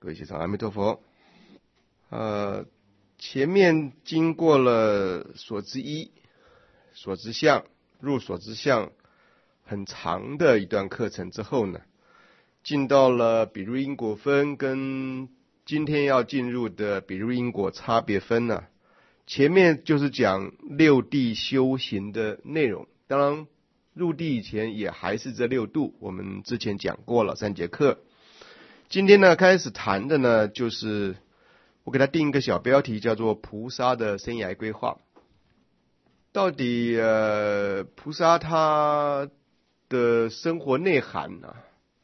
各位学生，阿弥陀佛。前面经过了所知一、所知相、入所知相很长的一段课程之后呢，进到了比如因果分跟今天要进入的比如因果差别分呢。前面就是讲六地修行的内容，当然入地以前也还是这六度，我们之前讲过了3节课。今天呢，开始谈的呢，就是我给他定一个小标题，叫做菩萨的生涯规划。到底菩萨他的生活内涵呢？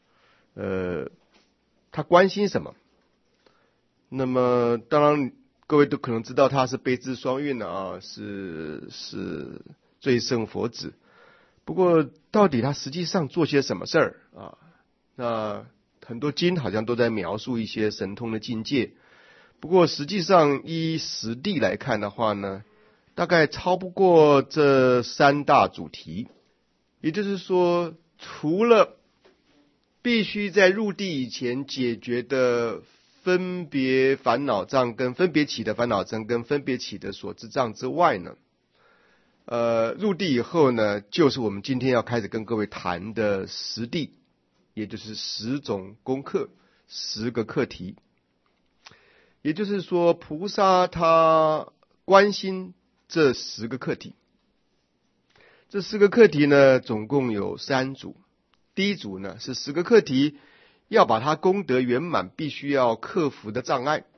他关心什么？那么当然各位都可能知道他是悲智双运的啊，是最胜佛子。不过到底他实际上做些什么事儿啊？那很多经好像都在描述一些神通的境界，不过实际上依实地来看的话呢，大概超不过这3大主题。也就是说，除了必须在入地以前解决的分别烦恼障跟分别起的烦恼障跟分别起的所知障之外呢，入地以后呢，就是我们今天要开始跟各位谈的实地，也就是10种功课，10个课题。也就是说，菩萨他关心这10个课题。这10个课题呢，总共有3组。第一组呢，是10个课题要把它功德圆满必须要克服的障碍。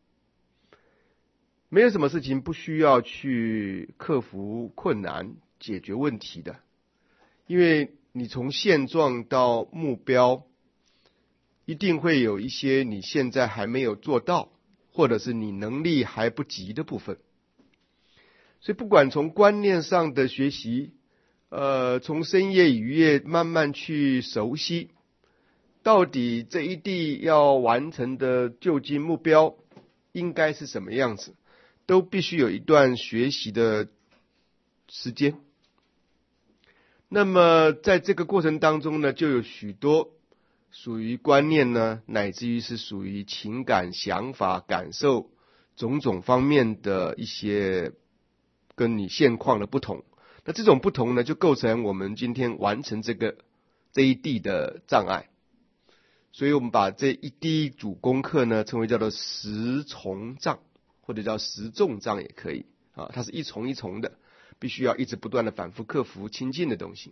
没有什么事情不需要去克服困难解决问题的，因为你从现状到目标一定会有一些你现在还没有做到，或者是你能力还不及的部分。所以不管从观念上的学习，从深夜雨夜慢慢去熟悉，到底这一地要完成的究竟目标应该是什么样子，都必须有一段学习的时间。那么在这个过程当中呢，就有许多属于观念呢，乃至于是属于情感、想法、感受种种方面的一些跟你现况的不同。那这种不同呢，就构成我们今天完成这一地的障碍。所以我们把这第一组功课呢，称为叫做10重障，或者叫10重障也可以啊。它是一重一重的，必须要一直不断的反复克服亲近的东西。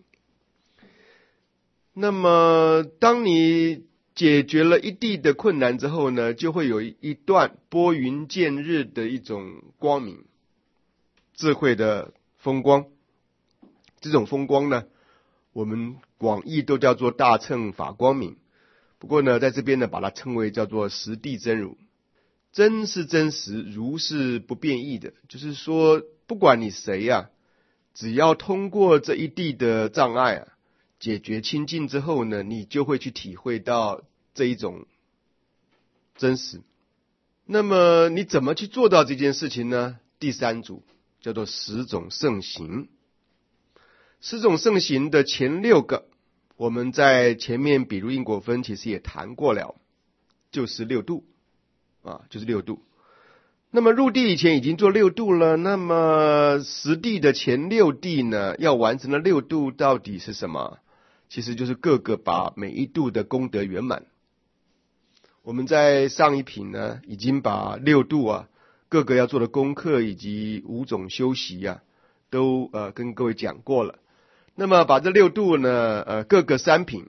那么当你解决了一地的困难之后呢，就会有一段拨云见日的一种光明，智慧的风光。这种风光呢，我们广义都叫做大乘法光明。不过呢，在这边呢，把它称为叫做实地真如。真是真实，如是不变异的，就是说不管你谁啊，只要通过这一地的障碍啊，解决清净之后呢，你就会去体会到这一种真实。那么你怎么去做到这件事情呢？第3组叫做10种圣行。10种圣行的前6个，我们在前面比如因果分其实也谈过了，就是6度啊，就是6度。那么入地以前已经做6度了，那么实地的前6地呢，要完成的6度到底是什么？其实就是各个把每一度的功德圆满。我们在上一品呢，已经把6度啊，各个要做的功课以及5种修习啊，都跟各位讲过了。那么把这6度呢，各个3品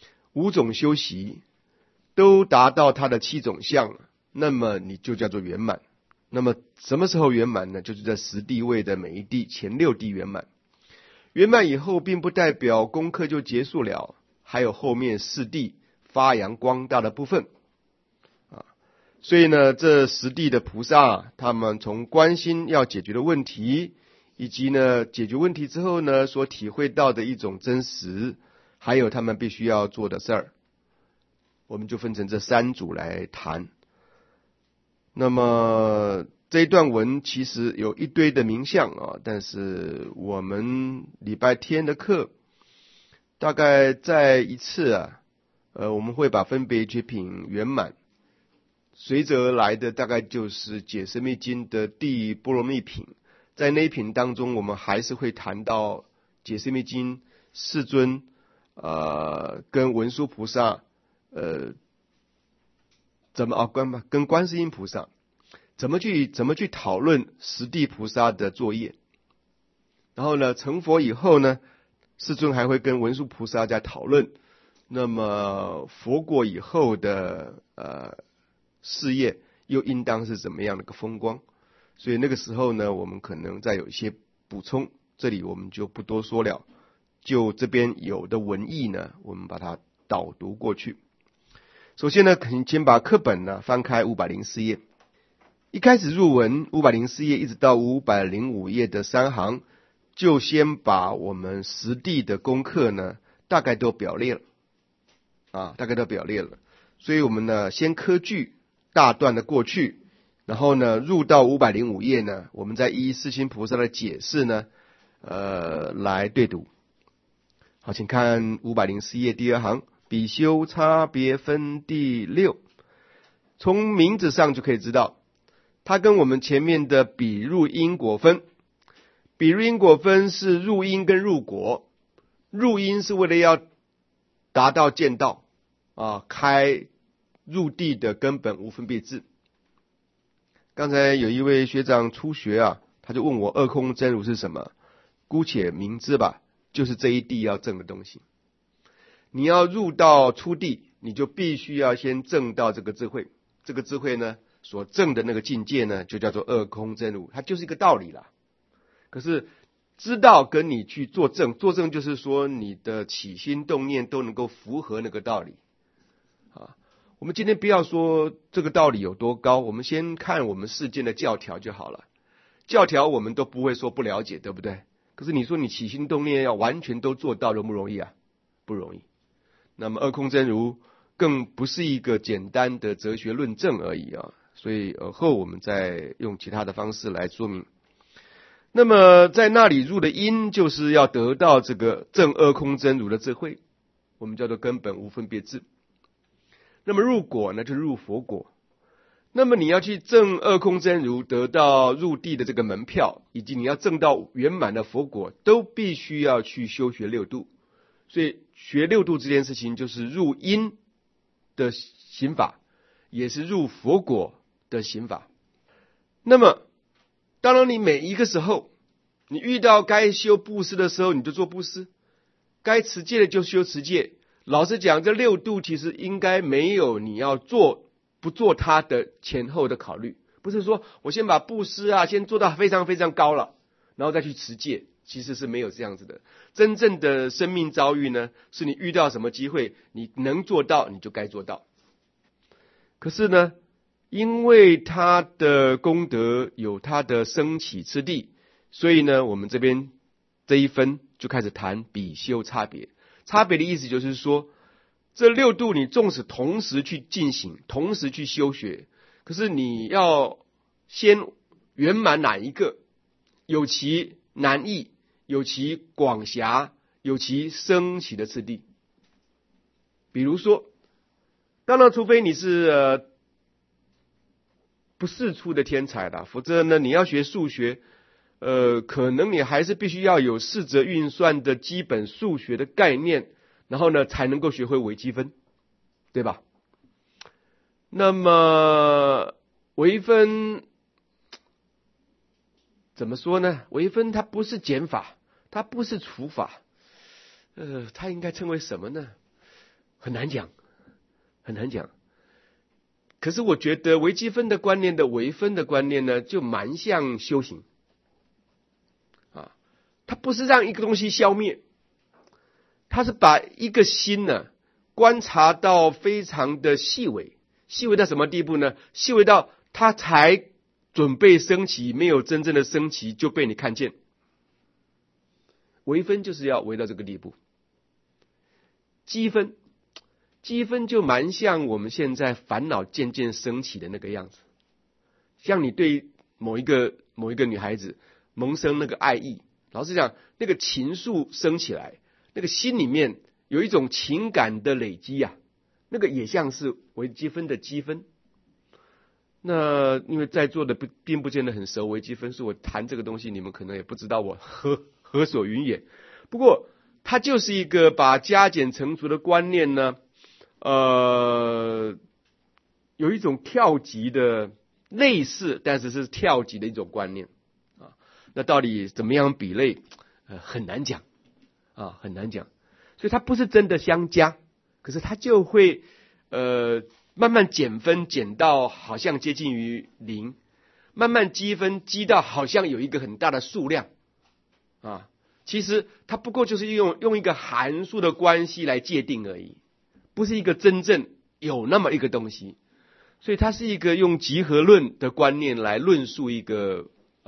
5种修习都达到它的7种相，那么你就叫做圆满。那么什么时候圆满呢？就是在10地位的每一地前6地圆满。圆满以后并不代表功课就结束了，还有后面4地发扬光大的部分啊。所以呢，这10地的菩萨，他们从关心要解决的问题，以及呢解决问题之后呢所体会到的一种真实，还有他们必须要做的事儿，我们就分成这3组来谈。那么这一段文其实有一堆的名相啊，但是我们礼拜天的课大概再一次啊，我们会把分别觉品圆满随着而来的大概就是解释密经的第波罗蜜品，在那一品当中，我们还是会谈到解释密经世尊跟文殊菩萨跟观世音菩萨怎么去讨论十地菩萨的作业。然后呢，成佛以后呢，世尊还会跟文殊菩萨在讨论，那么佛果以后的事业又应当是怎么样的一个风光。所以那个时候呢，我们可能再有一些补充，这里我们就不多说了，就这边有的文义呢，我们把它导读过去。首先呢，先把课本呢翻开504页，一开始入文504页一直到505页的3行，就先把我们实地的功课呢大概都表列了所以我们呢先科句大段的过去，然后呢入到505页呢，我们再依世亲菩萨的解释呢来对读。好，请看504页第2行，比丘差别分第6。从名字上就可以知道，它跟我们前面的比入因果分，比入因果分是入因跟入果，入因是为了要达到见道开入地的根本无分别智。刚才有一位学长初学他就问我二空真如是什么，姑且明知吧，就是这一地要证的东西。你要入到初地，你就必须要先证到这个智慧，这个智慧呢所证的那个境界呢就叫做二空真如，它就是一个道理啦。可是知道跟你去作证，作证就是说你的起心动念都能够符合那个道理我们今天不要说这个道理有多高，我们先看我们世间的教条就好了。教条我们都不会说不了解，对不对？可是你说你起心动念要完全都做到容不容易不容易。那么二空真如更不是一个简单的哲学论证而已所以而后我们再用其他的方式来说明。那么在那里入的因，就是要得到这个证二空真如的智慧，我们叫做根本无分别智。那么入果呢，就是入佛果。那么你要去证二空真如，得到入地的这个门票，以及你要证到圆满的佛果，都必须要去修学六度。所以学六度这件事情，就是入因的行法，也是入佛果的行法。那么当然你每一个时候，你遇到该修布施的时候，你就做布施，该持戒的就修持戒。老实讲，这六度其实应该没有你要做不做它的前后的考虑，不是说我先把布施先做到非常非常高了，然后再去持戒，其实是没有这样子的。真正的生命遭遇呢，是你遇到什么机会，你能做到你就该做到。可是呢，因为他的功德有他的升起之地，所以呢，我们这边这一分就开始谈比修差别。差别的意思就是说，这六度你纵使同时去进行，同时去修学，可是你要先圆满哪一个，有其难易，有其广狭，有其升起的次第。比如说，当然除非你是不世出的天才啦，否则呢，你要学数学可能你还是必须要有四则运算的基本数学的概念，然后呢才能够学会微积分，对吧？那么微分怎么说呢？微分它不是减法，它不是除法，它应该称为什么呢？很难讲，很难讲。可是我觉得微积分的观念的微分的观念呢，就蛮像修行。它不是让一个东西消灭，它是把一个心呢观察到非常的细微，细微到什么地步呢？细微到它才准备升起，没有真正的升起就被你看见。微分就是要微到这个地步。积分就蛮像我们现在烦恼渐渐升起的那个样子，像你对某一个女孩子萌生那个爱意，老实讲，那个情愫升起来，那个心里面有一种情感的累积那个也像是微积分的积分。 那因为在座的并不见得很熟微积分，所以我谈这个东西，你们可能也不知道我何所云也。不过，它就是一个把加减乘除的观念呢，有一种跳级的类似，但是是跳级的一种观念啊。那到底怎么样比类，很难讲啊，很难讲。所以它不是真的相加，可是它就会慢慢减分，减到好像接近于零，慢慢积分，积到好像有一个很大的数量啊。其实它不过就是用一个函数的关系来界定而已，不是一个真正有那么一个东西。所以它是一个用集合论的观念来论述一个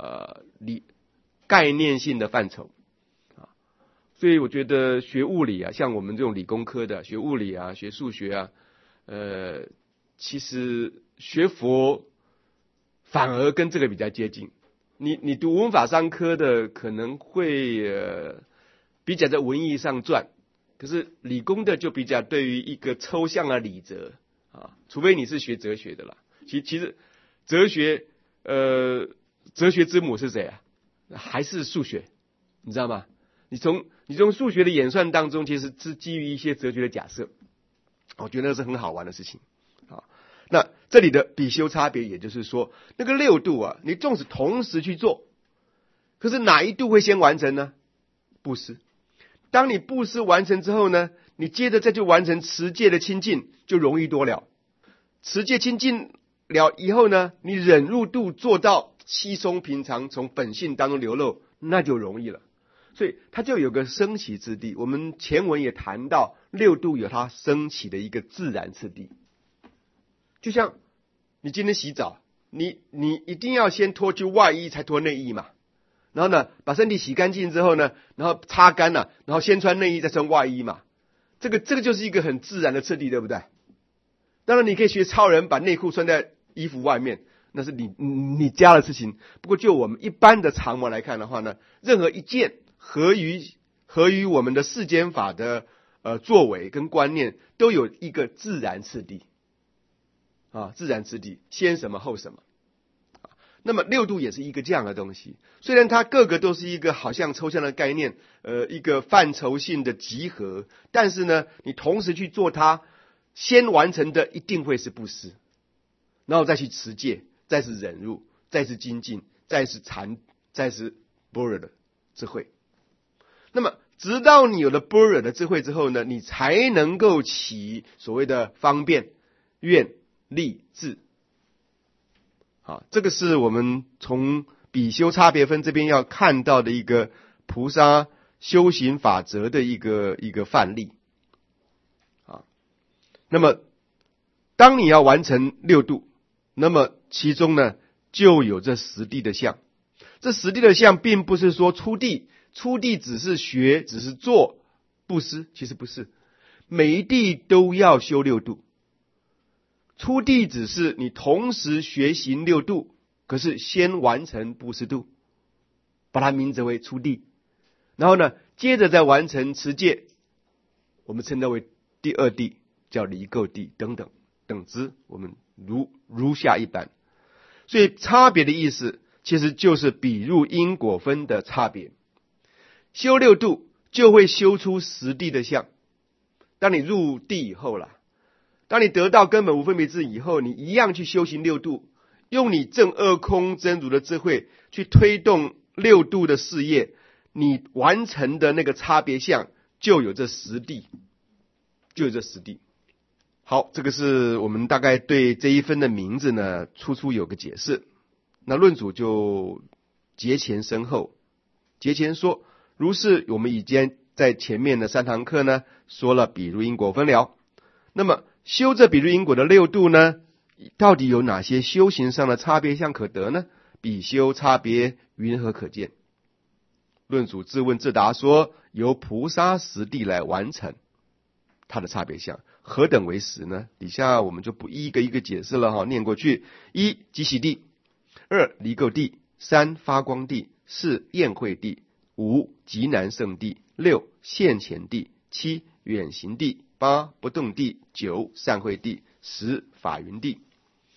概念性的范畴啊。所以我觉得学物理啊，像我们这种理工科的学物理啊，学数学啊，其实学佛反而跟这个比较接近。你读文法商科的可能会比较在文艺上转，可是理工的就比较对于一个抽象的理则啊，除非你是学哲学的啦。其实哲学之母是谁啊？还是数学，你知道吗？你从数学的演算当中，其实是基于一些哲学的假设，我觉得那是很好玩的事情啊。那这里的比修差别，也就是说，那个6度啊，你纵使同时去做，可是哪一度会先完成呢？布施。当你布施完成之后呢，你接着再去完成持戒的清净，就容易多了。持戒清净了以后呢，你忍辱度做到稀松平常，从本性当中流露，那就容易了。所以它就有个升起之地。我们前文也谈到6度有它升起的一个自然次第。就像你今天洗澡，你一定要先脱去外衣才脱内衣嘛。然后呢，把身体洗干净之后呢，然后擦干了，然后先穿内衣再穿外衣嘛。这个就是一个很自然的次第，对不对？当然你可以学超人，把内裤穿在衣服外面，那是你家的事情。不过就我们一般的常模来看的话呢，任何一件合于我们的世间法的作为跟观念，都有一个自然次第啊，自然次第，先什么后什么。那么6度也是一个这样的东西，虽然它各个都是一个好像抽象的概念，一个范畴性的集合，但是呢，你同时去做它，先完成的一定会是布施，然后再去持戒，再是忍辱，再是精进，再是禅，再是般若的智慧。那么直到你有了般若的智慧之后呢，你才能够起所谓的方便、愿、力、智。好，这个是我们从比修差别分这边要看到的一个菩萨修行法则的一个范例。啊，那么当你要完成6度，那么其中呢就有这10地的相。这10地的相并不是说出地只是学，只是做布施，其实不是，每一地都要修6度。出地只是你同时学行6度，可是先完成布施度，把它名字为出地。然后呢，接着再完成持戒，我们称它为第2地，叫离垢地等等等之，我们如下一般。所以差别的意思其实就是比入因果分的差别。修6度就会修出10地的相。当你入地以后啦，当你得到根本无分别智以后，你一样去修行6度，用你正二空真如的智慧去推动6度的事业，你完成的那个差别相就有这10地，就有这10地。好，这个是我们大概对这一分的名字呢初有个解释。那论主就节前深后。节前说，如是我们已经在前面的3堂课呢说了比入因果分了。那么修这比入因果的6度呢，到底有哪些修行上的差别相可得呢？比修差别云何可见？论主自问自答说，由菩萨10地来完成它的差别相。何等为10呢？底下我们就不一个一个解释了哈，念过去。1集喜地，2离垢地，3发光地，4宴会地，5极难胜地，6现前地，7远行地，8不动地，9善会地，10法云地。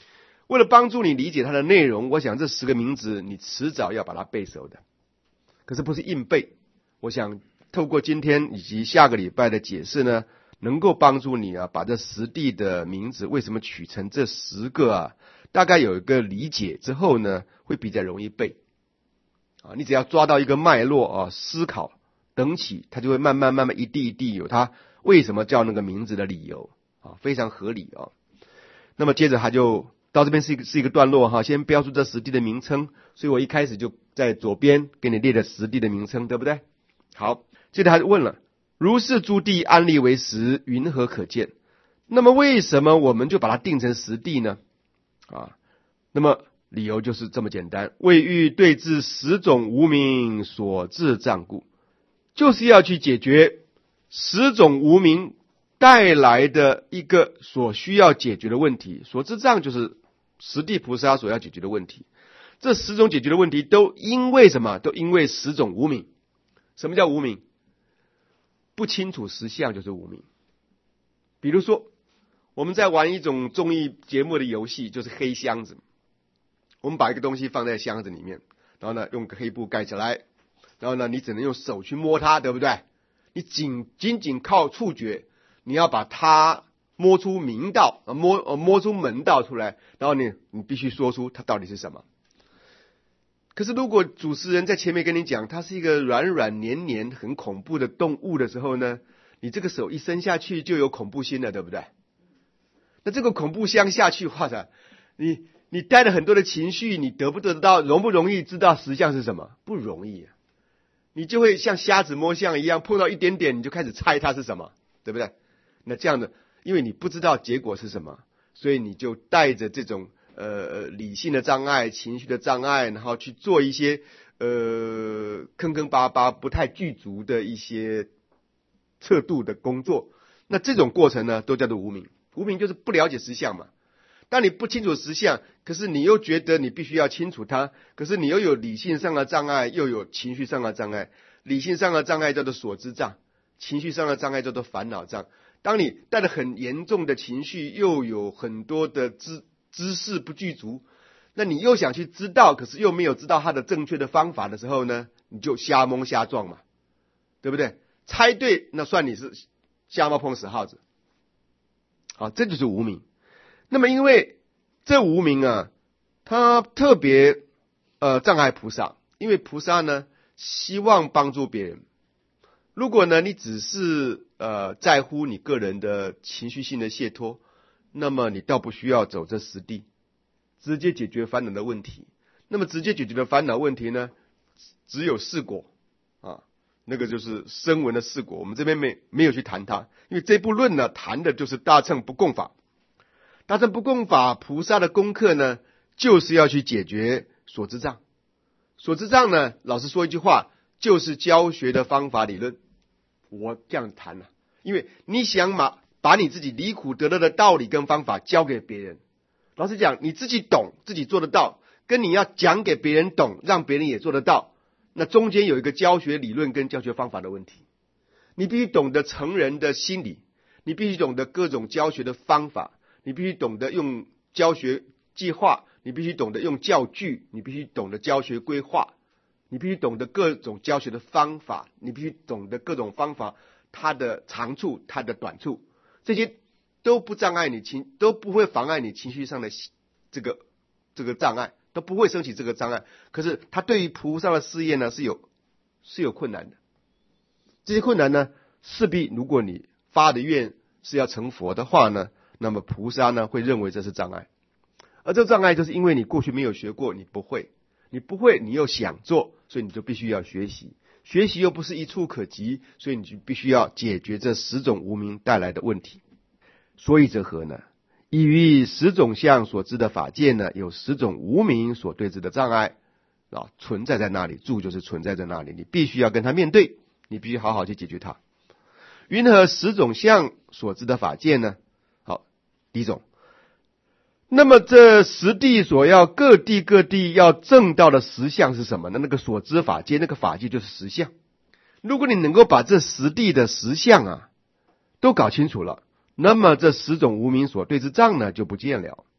为了帮助你理解它的内容，我想这10个名字你迟早要把它背熟的，可是不是硬背。我想透过今天以及下个礼拜的解释呢，能够帮助你把这10地的名字为什么取成这10个大概有一个理解之后呢，会比较容易背你只要抓到一个脉络思考等起，它就会慢慢一地一地有它为什么叫那个名字的理由非常合理那么接着他就到这边是一个段落先标出这10地的名称，所以我一开始就在左边给你列了10地的名称，对不对？好，接着他就问了，如是诸地安立为10，云何可见？那么为什么我们就把它定成10地呢？那么理由就是这么简单，为欲对治10种无明所致障故，就是要去解决10种无明带来的一个所需要解决的问题。所致障就是10地菩萨所要解决的问题，这10种解决的问题都因为什么？都因为10种无明。什么叫无明？不清楚实相就是无明。比如说我们在玩一种综艺节目的游戏，就是黑箱子。我们把一个东西放在箱子里面，然后呢用个黑布盖起来，然后呢你只能用手去摸它，对不对？你仅靠触觉，你要把它摸出明道，摸出门道出来，然后你必须说出它到底是什么。可是如果主持人在前面跟你讲它是一个软软黏黏很恐怖的动物的时候呢，你这个手一伸下去就有恐怖心了，对不对？那这个恐怖箱下去话呢，你带了很多的情绪，你得不得到，容不容易知道实相是什么？不容易你就会像瞎子摸象一样，碰到一点点你就开始猜它是什么，对不对？那这样的，因为你不知道结果是什么，所以你就带着这种理性的障碍、情绪的障碍，然后去做一些坑坑巴巴、不太具足的一些测度的工作。那这种过程呢，都叫做无明。无明就是不了解实相嘛。当你不清楚实相，可是你又觉得你必须要清楚它，可是你又有理性上的障碍，又有情绪上的障碍。理性上的障碍叫做所知障，情绪上的障碍叫做烦恼障。当你带着很严重的情绪，又有很多的知识不具足，那你又想去知道，可是又没有知道它的正确的方法的时候呢，你就瞎蒙瞎撞嘛，对不对？猜对那算你是瞎猫碰死耗子。好，这就是无明。那么因为这无明他特别障碍菩萨，因为菩萨呢希望帮助别人。如果呢你只是在乎你个人的情绪性的解脱，那么你倒不需要走这10地，直接解决烦恼的问题。那么直接解决的烦恼问题呢，只有4果那个就是声闻的4果，我们这边没有去谈它，因为这部论呢谈的就是大乘不共法。大乘不共法菩萨的功课呢，就是要去解决所知障。所知障呢，老实说一句话，就是教学的方法理论。我这样谈因为你想把你自己离苦得乐的道理跟方法教给别人，老实讲，你自己懂，自己做得到，跟你要讲给别人懂，让别人也做得到，那中间有一个教学理论跟教学方法的问题。你必须懂得成人的心理，你必须懂得各种教学的方法，你必须懂得用教学计划，你必须懂得用教具，你必须懂得教学规划，你必须懂得各种教学的方法，你必须懂得各种方法它的长处它的短处，这些都不障碍你都不会妨碍你情绪上的这个障碍，都不会升起这个障碍。可是它对于菩萨的事业呢是有困难的。这些困难呢，势必如果你发的愿是要成佛的话呢，那么菩萨呢会认为这是障碍。而这个障碍就是因为你过去没有学过，你不会你又想做，所以你就必须要学习，学习又不是一触可及，所以你就必须要解决这10种无明带来的问题。所以则何呢？依于10种相所知的法界呢，有10种无明所对治的障碍存在在那里，住就是存在在那里，你必须要跟它面对，你必须好好去解决它。云何10种相所知的法界呢？好，第一种，那么这10地所要各地要证到的实相是什么呢？那个所知法界，那个法界就是实相。如果你能够把这10地的实相都搞清楚了，那么这10种无明所对之障呢就不见了。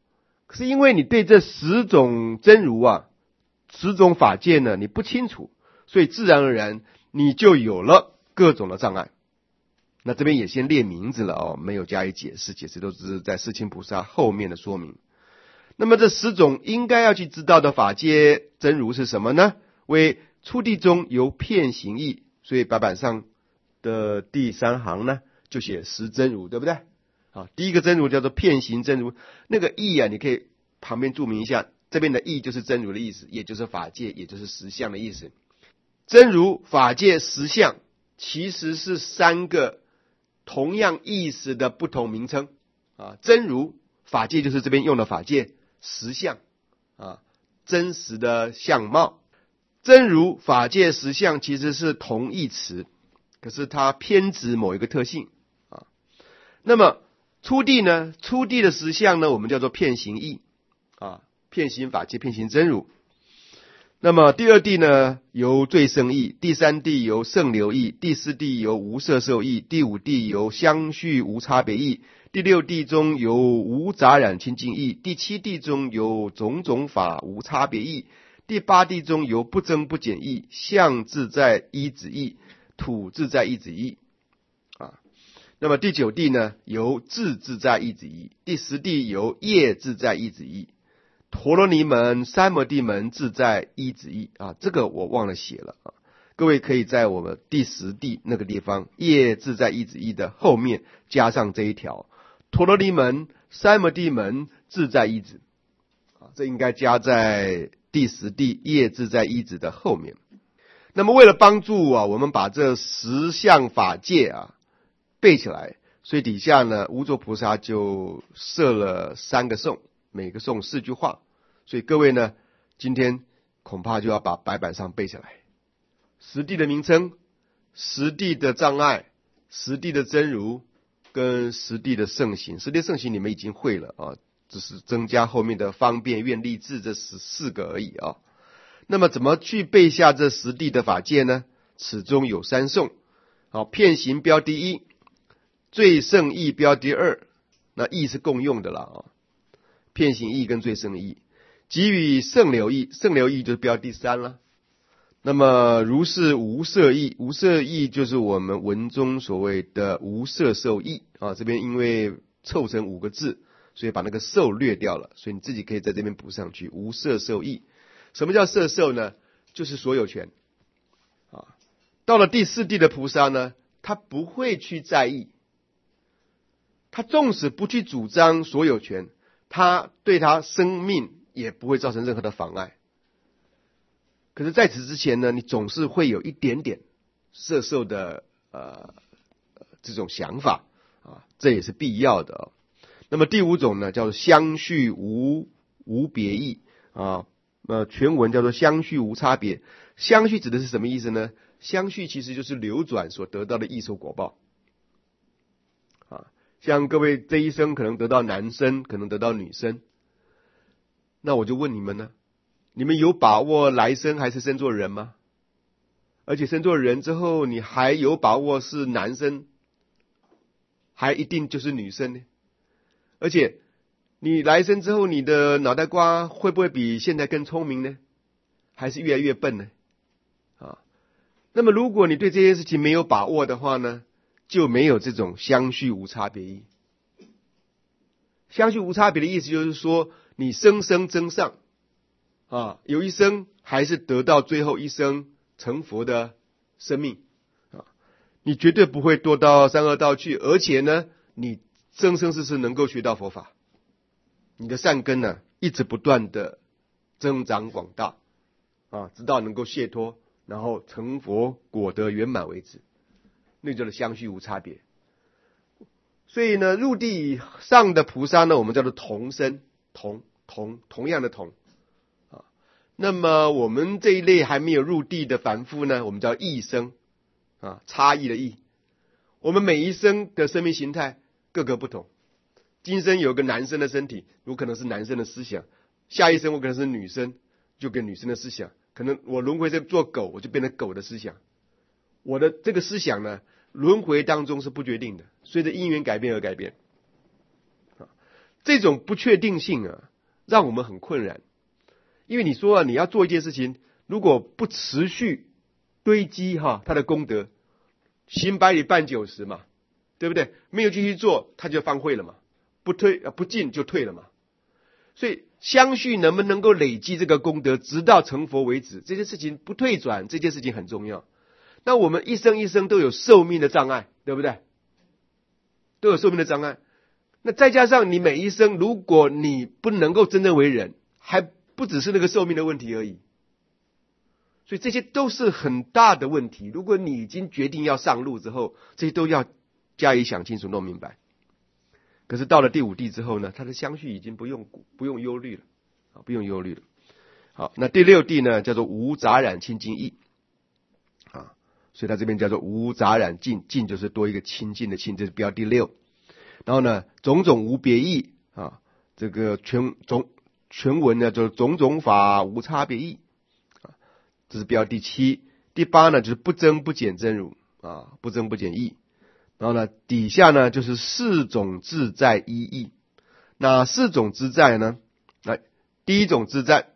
可是因为你对这10种真如啊，10种法界呢，你不清楚，所以自然而然你就有了各种的障碍。那这边也先列名字了哦，没有加以解释，解释都只是在世亲菩萨后面的说明。那么这10种应该要去知道的法界真如是什么呢？为初地中由遍行义，所以白板上的第3行呢就写10真如，对不对？好，第一个真如叫做遍行真如，那个义啊，你可以旁边注明一下，这边的义就是真如的意思，也就是法界，也就是实相的意思。真如、法界、实相其实是3个同样意思的不同名称啊。真如、法界就是这边用的法界，实相啊，真实的相貌。真如、法界、实相其实是同义词，可是它偏指某一个特性啊。那么初地呢？初地的实相呢，我们叫做遍行义啊，遍行法界，遍行真如。那么第2地呢，由最胜义；第3地由胜流义；第4地由无色受义；第5地由相续无差别义；第6地中由无杂染清净义；第7地中由种种法无差别义；第8地中由不增不减义、相自在依止义、土自在依止义啊。那么第9地呢，由智自在依止义；第10地由业自在依止义。陀罗尼门、三摩地门自在依止义啊，这个我忘了写了啊。各位可以在我们第10地那个地方业自在依止义的后面加上这一条，陀罗尼门、三摩地门自在依止啊，这应该加在第10地业自在依止的后面。那么为了帮助啊我们把这10项法界啊背起来，所以底下呢无着菩萨就设了3个颂，每个颂4句话，所以各位呢今天恐怕就要把白板上背下来。10地的名称、10地的障碍、10地的真如跟10地的圣行。10地圣行你们已经会了啊，只是增加后面的方便、愿、力、智这14个而已啊。那么怎么去背下这10地的法界呢？此中有3颂。好，遍行标第1，最胜义标第2，那义是共用的了啊。遍行义跟最胜义，给予胜流义，胜流义就是标第3了。那么如是无色义，无色义就是我们文中所谓的无色受义啊。这边因为凑成5个字，所以把那个受略掉了，所以你自己可以在这边补上去，无色受义。什么叫色受呢？就是所有权啊。到了第4地的菩萨呢，他不会去在意，他纵使不去主张所有权，他对他生命也不会造成任何的妨碍。可是在此之前呢，你总是会有一点点色受的这种想法啊，这也是必要的哦。那么第5种呢，叫做相续无别义啊，全文叫做相续无差别。相续指的是什么意思呢？相续其实就是流转所得到的异熟果报啊。像各位这一生可能得到男生，可能得到女生，那我就问你们呢，你们有把握来生还是生做人吗？而且生做人之后，你还有把握是男生，还一定就是女生呢？而且你来生之后，你的脑袋瓜会不会比现在更聪明呢？还是越来越笨呢？啊，那么如果你对这件事情没有把握的话呢，就没有这种相续无差别义。相续无差别的意思就是说，你生生增上啊，有一生还是得到最后一生成佛的生命啊，你绝对不会堕到三恶道去，而且呢，你生生世世能够学到佛法，你的善根呢一直不断的增长广大啊，直到能够解脱，然后成佛果得圆满为止，那叫做相续无差别。所以呢，入地以上的菩萨呢，我们叫做同生，同样的同啊。那么我们这一类还没有入地的凡夫呢，我们叫异生啊，差异的异。我们每一生的生命形态各个不同，今生有个男生的身体，有可能是男生的思想；下一生我可能是女生，就跟女生的思想；可能我轮回在做狗，我就变成狗的思想。我的这个思想呢，轮回当中是不决定的，随着因缘改变而改变。这种不确定性啊， 让我们很困扰。因为你说啊，你要做一件事情，如果不持续堆积它的功德，行百里半九十嘛，对不对？没有继续做，它就荒废了嘛，不进就退了嘛。所以相续能不能够累积这个功德，直到成佛为止，这件事情不退转，这件事情很重要。那我们一生一生都有寿命的障碍，对不对？都有寿命的障碍。那再加上你每一生，如果你不能够真正为人，还不只是那个寿命的问题而已。所以这些都是很大的问题。如果你已经决定要上路之后，这些都要加以想清楚、弄明白。可是到了第五地之后呢，他的相续已经不用忧虑了，不用忧虑了。好，那第六地呢，叫做无杂染清净意所以他这边叫做无杂染净，净就是多一个清净的清，这是标第六。然后呢，种种无别意这个全文呢就是种种法无差别意这是标第七。第八呢就是不增不减真如不增不减意。然后呢，底下呢就是四种自在一意。那四种自在呢？第一种自在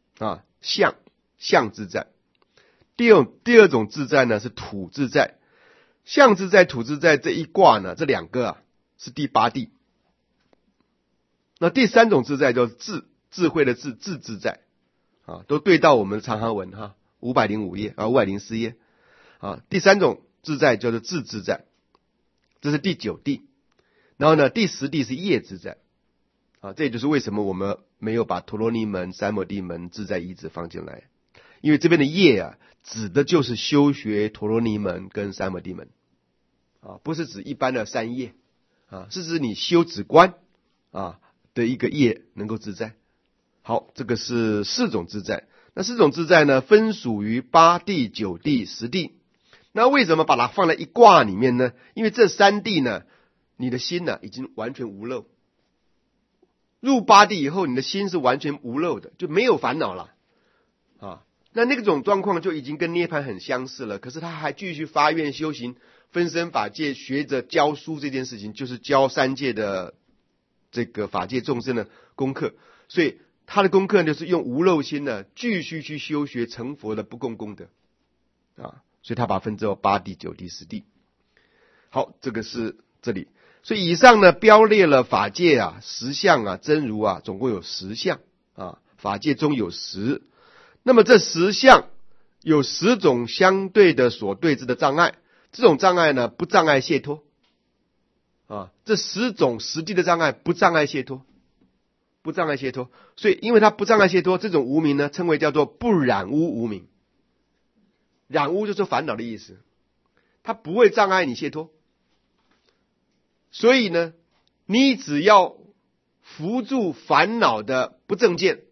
相自在。第二种自在呢是土自在。相自在、土自在这一卦呢，这两个是第八地。那第三种自在就是智慧的智自在都对到我们的长行文505页504页第三种自在叫做智自在，这是第九地。然后呢，第10地是业自在这也就是为什么我们没有把陀罗尼门、三摩地门、自在依止放进来，因为这边的业指的就是修学陀罗尼门跟三摩地门不是指一般的三业是指你修止观的一个业能够自在。好，这个是四种自在。那四种自在呢，分属于八地、九地、10地。那为什么把它放在一卦里面呢？因为这三地呢，你的心已经完全无漏。入八地以后，你的心是完全无漏的，就没有烦恼了那种状况就已经跟涅槃很相似了。可是他还继续发愿修行分身法界，学着教书这件事情，就是教三界的这个法界众生的功课。所以他的功课就是用无漏心呢，继续去修学成佛的不共功德所以他把它分作八地、九地、10地。好，这个是这里。所以以上呢标列了法界实相真如总共有10项法界中有10。那么这10项有10种相对的所对治的障碍，这种障碍呢不障碍解脱这10种实际的障碍不障碍解脱，不障碍解脱。所以因为它不障碍解脱，这种无明呢称为叫做不染污无明。染污就是烦恼的意思，它不会障碍你解脱。所以呢，你只要扶住烦恼的不正见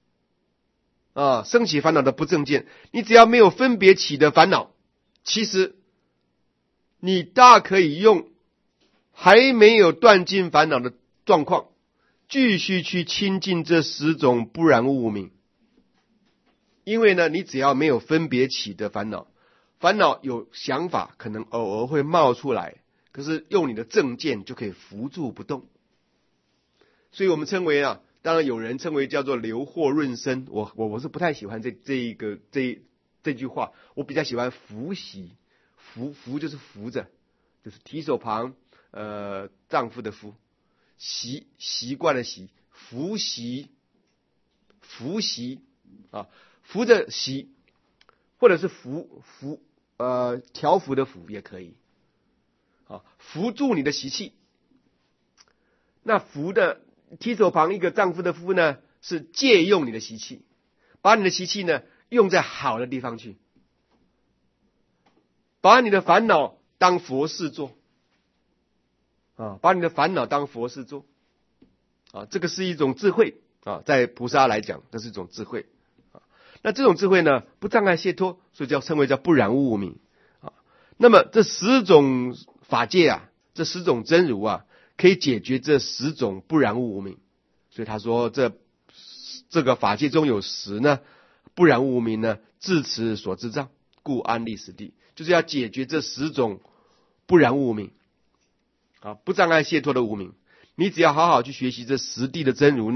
升起烦恼的不正见，你只要没有分别起的烦恼，其实你大可以用还没有断尽烦恼的状况，继续去亲近这10种不染污无明。因为呢，你只要没有分别起的烦恼，烦恼有想法可能偶尔会冒出来，可是用你的正见就可以扶住不动。所以我们称为当然有人称为叫做流惑润身，我是不太喜欢这句话，我比较喜欢扶习。扶就是扶着，就是提手旁丈夫的夫，习惯的习，扶习扶着习，或者是调伏的伏也可以扶住你的习气。那扶的提手旁一个丈夫的夫呢，是借用你的习气，把你的习气呢用在好的地方去，把你的烦恼当佛事做把你的烦恼当佛事做这个是一种智慧在菩萨来讲，这是一种智慧那这种智慧呢不障碍解脱，所以称为叫不染污无明那么这10种法界这10种真如可以解决这10种不染污无明。所以他说这个法界中有10呢，不染污无明呢，自持所知障，故安立10地，就是要解决这10种不染污无明不障碍解脱的无明。你只要好好去学习这10地的真如呢，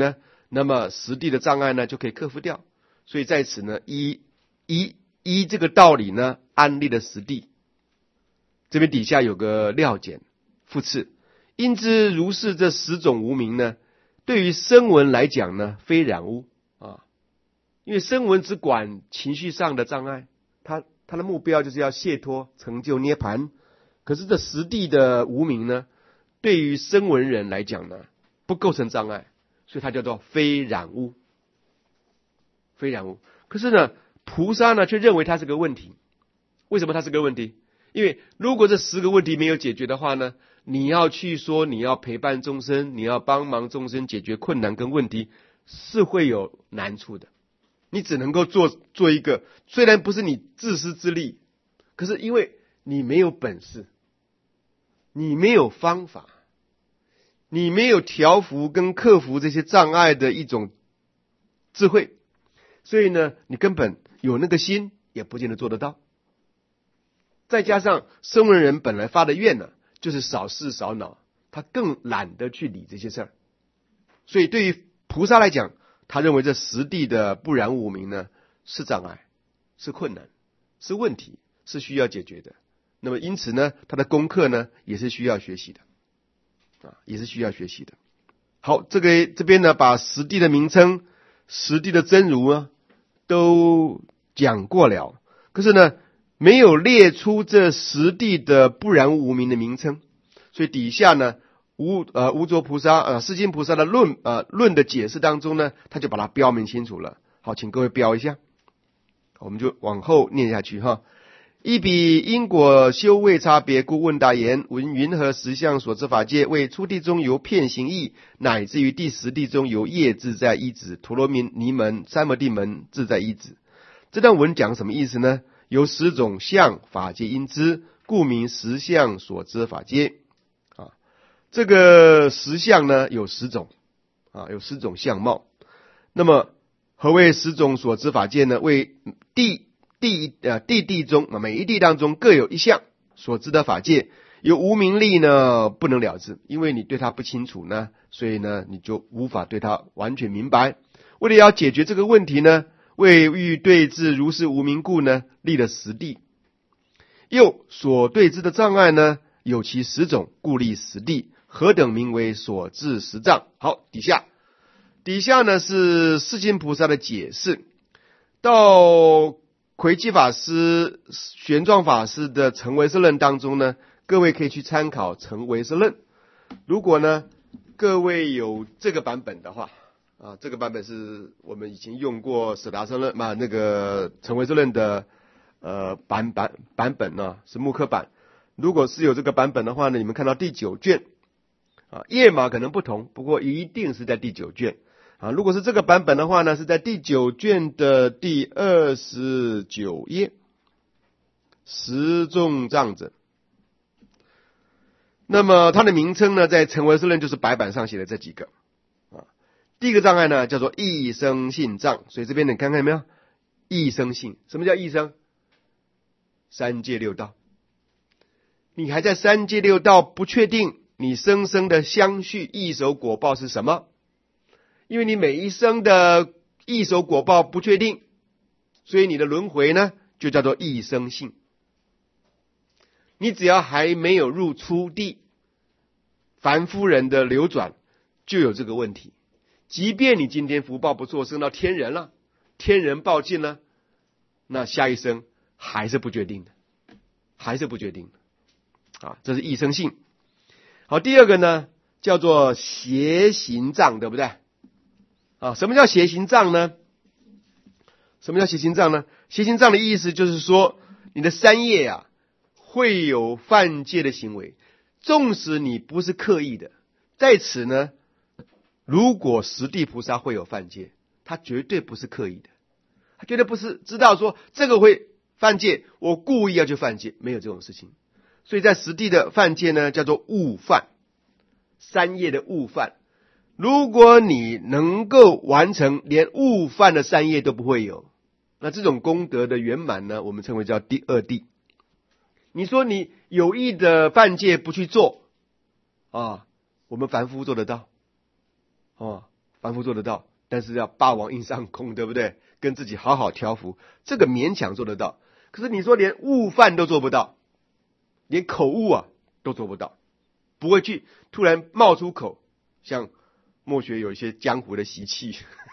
那么实地的障碍呢就可以克服掉。所以在此呢，依这个道理呢，安立了实地。这边底下有个料简复次，因之如是这10种无明呢，对于声闻来讲呢，非染污啊，因为声闻只管情绪上的障碍，他的目标就是要解脱成就涅槃。可是这实地的无明呢，对于声闻人来讲呢，不构成障碍，所以它叫做非染污。非染污。可是呢，菩萨呢却认为它是个问题。为什么它是个问题？因为如果这10个问题没有解决的话呢，你要去说你要陪伴众生，你要帮忙众生解决困难跟问题，是会有难处的。你只能够做一个，虽然不是你自私自利，可是因为你没有本事，你没有方法，你没有调伏跟克服这些障碍的一种智慧，所以呢，你根本有那个心也不见得做得到。再加上声闻人本来发的愿呢，就是少事少恼，他更懒得去理这些事儿。所以对于菩萨来讲，他认为这实地的不染无明呢，是障碍，是困难，是问题，是需要解决的。那么因此呢，他的功课呢，也是需要学习的，也是需要学习的。好，这边呢，把实地的名称、实地的真如呢，都讲过了。可是呢，没有列出这实地的不染无明的名称，所以底下呢，无着菩萨世亲菩萨的论的解释当中呢，他就把它标明清楚了。好，请各位标一下，我们就往后念下去哈。一彼因果修为差别，故问答言：闻云何实相所知法界？为初地中由片行义，乃至于第10地中由业自在依止，陀罗尼门、三摩地门自在依止。这段文讲什么意思呢？有10种相法界因知，故名实相所知法界。这个实相呢有10种有10种相貌。那么何谓10种所知法界呢？为地中每一地当中各有一项所知的法界，有无明力呢不能了知，因为你对它不清楚呢，所以呢你就无法对它完全明白。为了要解决这个问题呢，为欲对治如是无明故呢，立了10地。又所对治的障碍呢，有其10种，故立10地。何等名为所治10障？好，底下呢是世亲菩萨的解释。到魁基法师、玄奘法师的成唯识论当中呢，各位可以去参考成唯识论。如果呢各位有这个版本的话这个版本是我们以前用过舍达生论那个成唯识论的版本呢，是木刻版。如果是有这个版本的话呢，你们看到第9卷页码可能不同，不过一定是在第9卷如果是这个版本的话呢，是在第9卷的第29页，十众障者。那么它的名称呢，在成唯识论就是白板上写的这几个第一个障碍呢叫做异生性障，所以这边你看看有没有异生性？什么叫异生？三界六道。你还在三界六道不确定你生生的相续异熟果报是什么，因为你每一生的异熟果报不确定，所以你的轮回呢就叫做异生性。你只要还没有入初地，凡夫人的流转就有这个问题。即便你今天福报不错，升到天人了，天人报尽了，那下一生还是不决定的，这是异生性。好，第二个呢叫做邪行障，对不对什么叫邪行障呢？邪行障的意思就是说，你的三业会有犯戒的行为，纵使你不是刻意的。在此呢，如果十地菩萨会有犯戒，他绝对不是刻意的，他绝对不是知道说这个会犯戒，我故意要去犯戒，没有这种事情。所以在十地的犯戒呢，叫做误犯，三业的误犯。如果你能够完成连误犯的三业都不会有，那这种功德的圆满呢，我们称为叫第二地。你说你有意的犯戒不去做我们凡夫做得到凡夫做得到， 但是要霸王硬上弓，对不对？跟自己好好调服，这个勉强做得到。可是你说连悟饭都做不到，连口误都做不到，不会去突然冒出口，像默学有一些江湖的习气，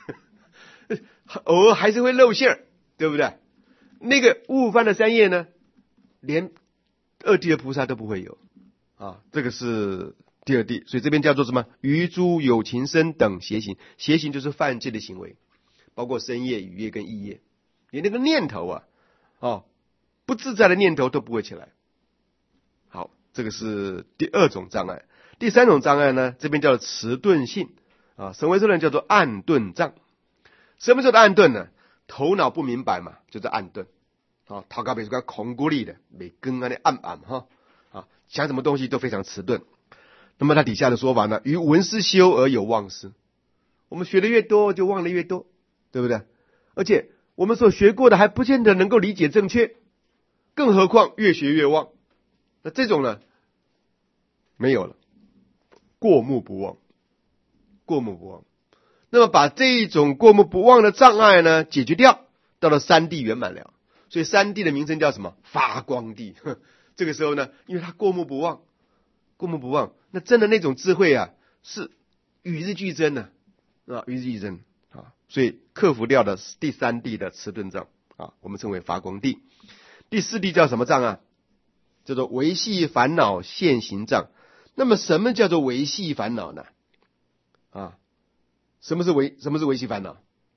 偶尔还是会露馅儿，对不对？那个悟饭的三业呢，连二谛的菩萨都不会有这个是第二谛，所以这边叫做什么？余诸有情身等邪行，邪行就是犯戒的行为，包括身业、语业跟意业，连那个念头不自在的念头都不会起来。好，这个是第二种障碍。第三种障碍呢，这边叫做迟钝性神为说人叫做暗钝障。什么叫做暗钝呢？头脑不明白嘛，就是暗钝头脑比较空孤立的，没跟那暗想什么东西都非常迟钝。那么他底下的说法呢，于闻思修而有忘失。我们学的越多就忘的越多，对不对？而且我们所学过的还不见得能够理解正确，更何况越学越忘。那这种呢，没有了，过目不忘，过目不忘。那么把这种过目不忘的障碍呢解决掉，到了三谛圆满了。所以三谛的名称叫什么？发光谛。这个时候呢，因为他过目不忘，那真的那种智慧是与日俱增的与日俱增所以克服掉的第三谛的迟钝障我们称为发光谛。第四谛叫什么障叫做维系烦恼现行障。那么什么叫做维系烦恼呢？什么是维系烦恼？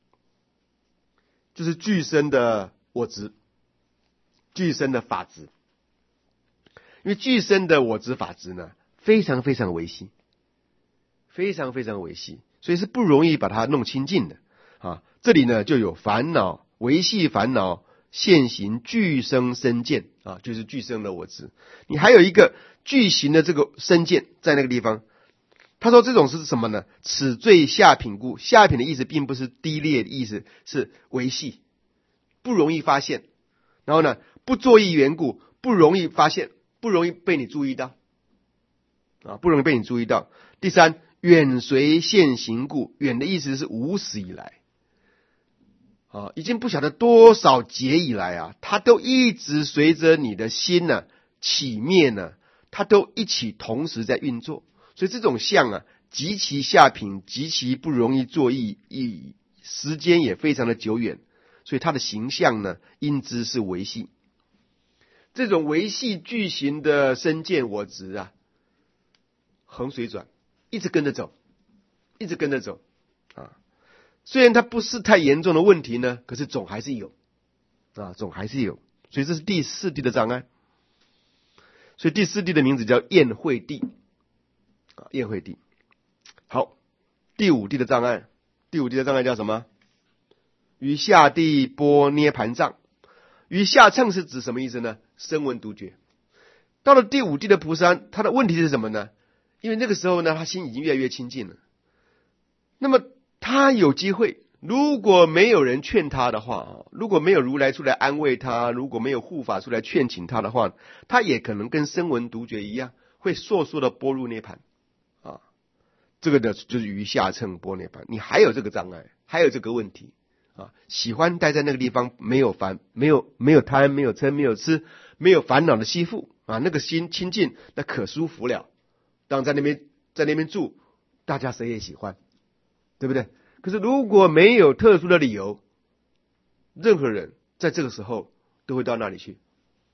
就是具身的我执，具身的法执。因为具身的我执法执呢，非常非常维系，非常非常维系，所以是不容易把它弄清净的这里呢就有烦恼维系烦恼现行具生身见就是具生的我执。你还有一个具行的这个身见在那个地方。他说这种是什么呢？此最下品故。下品的意思并不是低劣的意思，是维系，不容易发现。然后呢，不作意缘故，不容易发现，不容易被你注意到不容易被你注意到。第三，远随现行故。远的意思是无始以来已经不晓得多少劫以来它都一直随着你的心起灭呢，它都一起同时在运作。所以这种相极其下品，极其不容易作意，时间也非常的久远，所以它的形象呢，因之是维系。这种维系具行的身见我执横水转，一直跟着走，一直跟着走虽然它不是太严重的问题呢，可是总还是有总还是有。所以这是第四谛的障碍。所以第四谛的名字叫厌慧谛厌慧谛。好，第五谛的障碍。第五谛的障碍叫什么？于下谛般涅盘障。于下乘是指什么意思呢？声闻独觉。到了第五谛的菩萨，他的问题是什么呢？因为那个时候呢，他心已经越来越清净了。那么他有机会，如果没有人劝他的话，如果没有如来出来安慰他，如果没有护法出来劝请他的话，他也可能跟声闻独觉一样，会烁烁的波入涅盘这个呢就是于下乘般涅盘。你还有这个障碍，还有这个问题喜欢待在那个地方，没有贪，没有嗔，没有痴，没有烦恼的吸附那个心清净，那可舒服了。当在那边住，大家谁也喜欢，对不对？可是如果没有特殊的理由，任何人在这个时候都会到那里去